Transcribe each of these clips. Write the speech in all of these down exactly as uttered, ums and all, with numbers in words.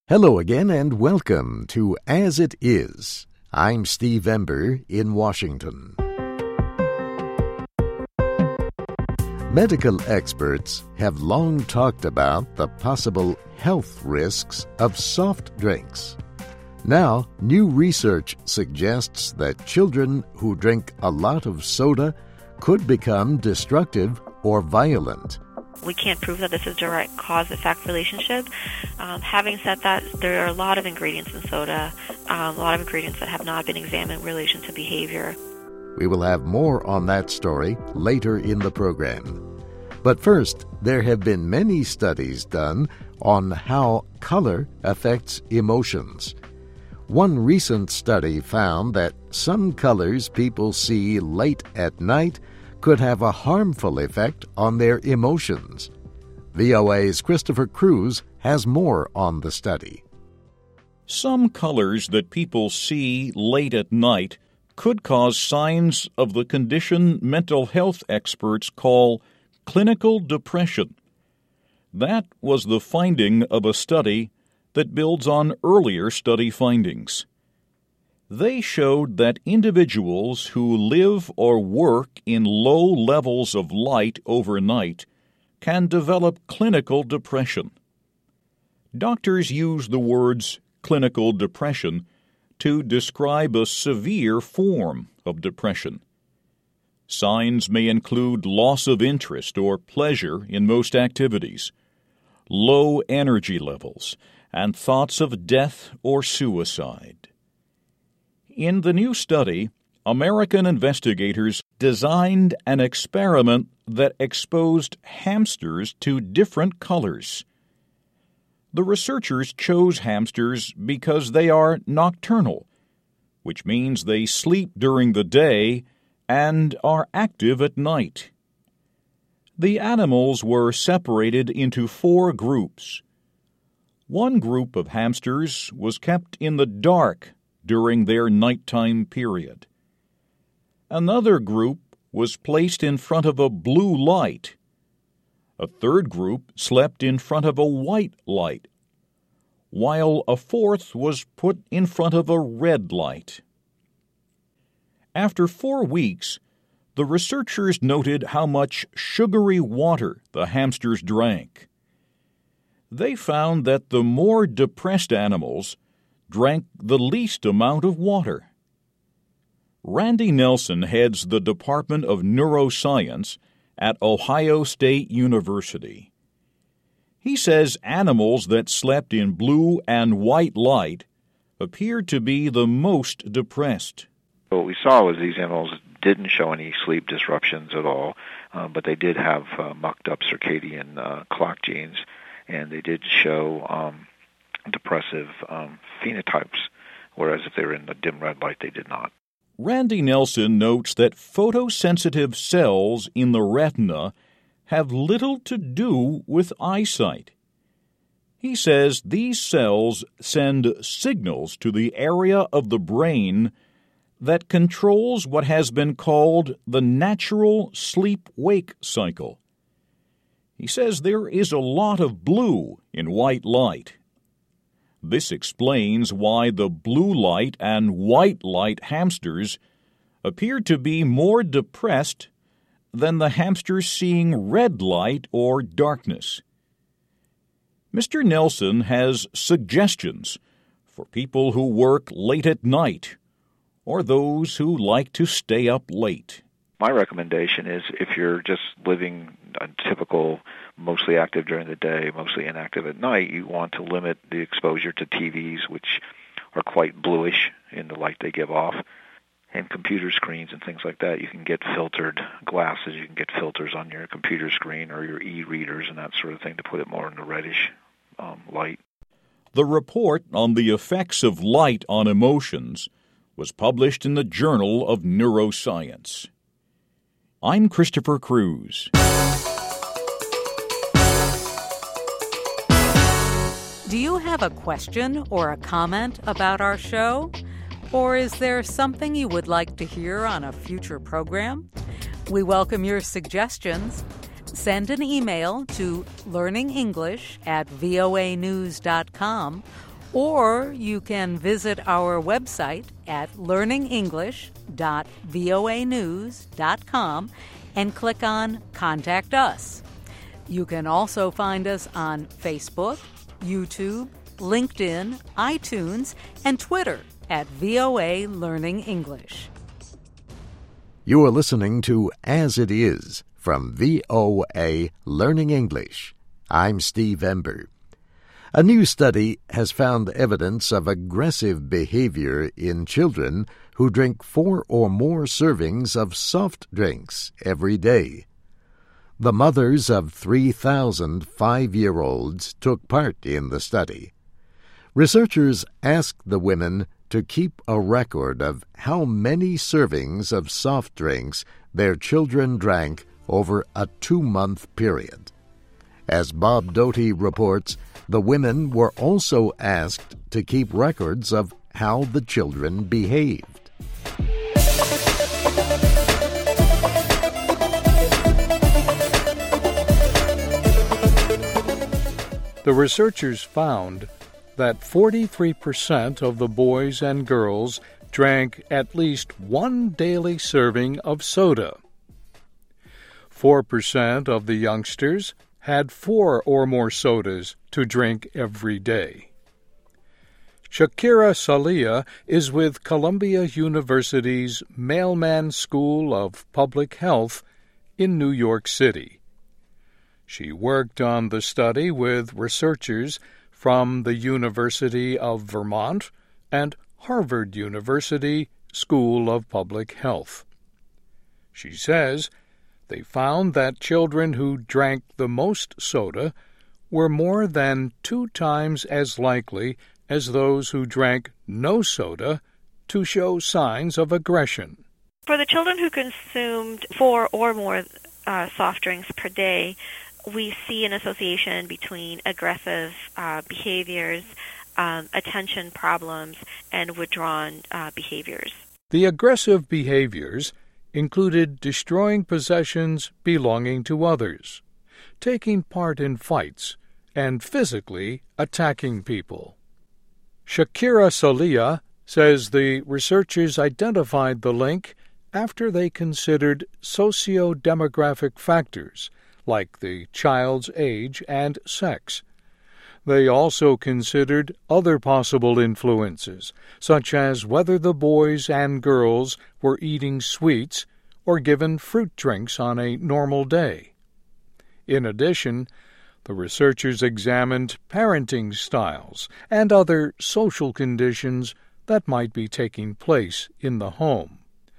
Hello again and welcome to As It Is. I'm Steve Ember in Washington. Medical experts have long talked about the possible health risks of soft drinks. Now, new research suggests that children who drink a lot of soda could become destructive or violent. We can't prove that this is a direct cause-effect relationship. Um, having said that, there are a lot of ingredients in soda, um, a lot of ingredients that have not been examined in relation to behavior. We will have more on that story later in the program. But first, there have been many studies done on how color affects emotions. One recent study found that some colors people see late at night could have a harmful effect on their emotions. V O A's Christopher Cruz has more on the study. Some colors that people see late at night could cause signs of the condition mental health experts call clinical depression. That was the finding of a study that builds on earlier study findings. They showed that individuals who live or work in low levels of light overnight can develop clinical depression. Doctors use the words clinical depression to describe a severe form of depression. Signs may include loss of interest or pleasure in most activities, low energy levels, and thoughts of death or suicide. In the new study, American investigators designed an experiment that exposed hamsters to different colors. The researchers chose hamsters because they are nocturnal, which means they sleep during the day and are active at night. The animals were separated into four groups. One group of hamsters was kept in the dark during their nighttime period. Another group was placed in front of a blue light. A third group slept in front of a white light, while a fourth was put in front of a red light. After four weeks, the researchers noted how much sugary water the hamsters drank. They found that the more depressed animals drank the least amount of water. Randy Nelson heads the Department of Neuroscience at Ohio State University. He says animals that slept in blue and white light appeared to be the most depressed. What we saw was these animals didn't show any sleep disruptions at all, uh, but they did have uh, mucked up circadian uh, clock genes, and they did show um, depressive um, phenotypes, whereas if they were in the dim red light, they did not. Randy Nelson notes that photosensitive cells in the retina have little to do with eyesight. He says these cells send signals to the area of the brain that controls what has been called the natural sleep-wake cycle. He says there is a lot of blue in white light. This explains why the blue light and white light hamsters appear to be more depressed than the hamsters seeing red light or darkness. Mister Nelson has suggestions for people who work late at night or those who like to stay up late. My recommendation is if you're just living a typical, mostly active during the day, mostly inactive at night, you want to limit the exposure to T Vs, which are quite bluish in the light they give off, and computer screens and things like that. You can get filtered glasses, you can get filters on your computer screen or your e-readers and that sort of thing to put it more in the reddish um, light. The report on the effects of light on emotions was published in the Journal of Neuroscience. I'm Christopher Cruz. Do you have a question or a comment about our show? Or is there something you would like to hear on a future program? We welcome your suggestions. Send an email to learningenglish at voa news dot com Or you can visit our website at learning english dot voa news dot com and click on Contact Us. You can also find us on Facebook, YouTube, LinkedIn, iTunes, and Twitter at V O A Learning English. You are listening to As It Is from V O A Learning English. I'm Steve Ember. A new study has found evidence of aggressive behavior in children who drink four or more servings of soft drinks every day. The mothers of three thousand five-year-olds took part in the study. Researchers asked the women to keep a record of how many servings of soft drinks their children drank over a two-month period. As Bob Doty reports, the women were also asked to keep records of how the children behaved. The researchers found that forty-three percent of the boys and girls drank at least one daily serving of soda. four percent of the youngsters had four or more sodas to drink every day. Shakira Salia is with Columbia University's Mailman School of Public Health in New York City. She worked on the study with researchers from the University of Vermont and Harvard University School of Public Health. She says they found that children who drank the most soda were more than two times as likely as those who drank no soda to show signs of aggression. For the children who consumed four or more uh, soft drinks per day, we see an association between aggressive uh, behaviors, um, attention problems, and withdrawn uh, behaviors. The aggressive behaviors included destroying possessions belonging to others, taking part in fights, and physically attacking people. Shakira Salia says the researchers identified the link after they considered socio-demographic factors like the child's age and sex. They also considered other possible influences, such as whether the boys and girls were eating sweets or given fruit drinks on a normal day. In addition, the researchers examined parenting styles and other social conditions that might be taking place in the home.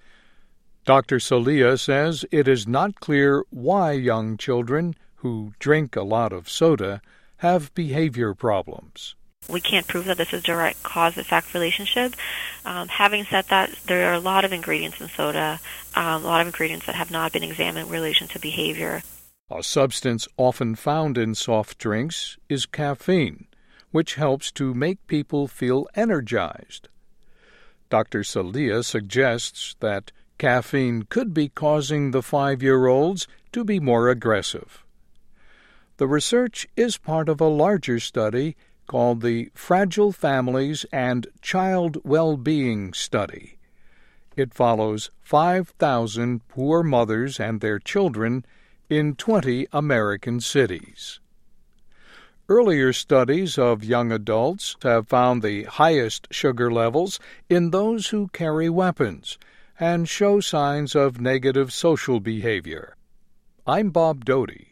Doctor Salia says it is not clear why young children who drink a lot of soda have behavior problems. We can't prove that this is a direct cause-effect relationship. Um, having said that, there are a lot of ingredients in soda, um, a lot of ingredients that have not been examined in relation to behavior. A substance often found in soft drinks is caffeine, which helps to make people feel energized. Doctor Salia suggests that caffeine could be causing the five-year-olds to be more aggressive. The research is part of a larger study called the Fragile Families and Child Well-Being Study. It follows five thousand poor mothers and their children in twenty American cities. Earlier studies of young adults have found the highest sugar levels in those who carry weapons and show signs of negative social behavior. I'm Bob Doty.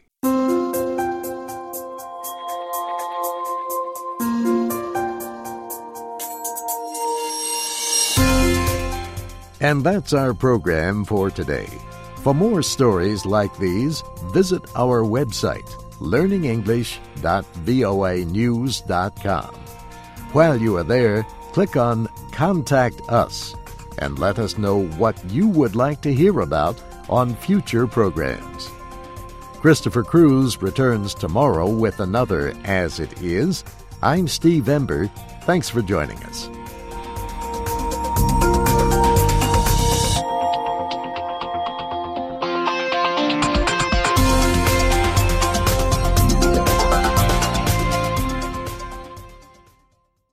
And that's our program for today. For more stories like these, visit our website, learning english dot voa news dot com. While you are there, click on Contact Us and let us know what you would like to hear about on future programs. Christopher Cruz returns tomorrow with another As It Is. I'm Steve Ember. Thanks for joining us.